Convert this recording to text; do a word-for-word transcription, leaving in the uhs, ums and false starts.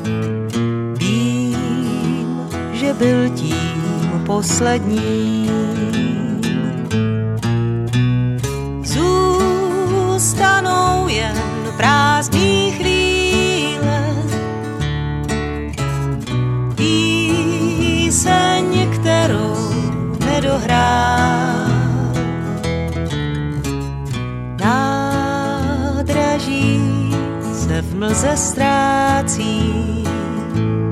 Vím, že byl tím posledním. Zůstanou jen prázdný chvíle, píseň, kterou nedohrál. Nádraží se v mlze ztrácí,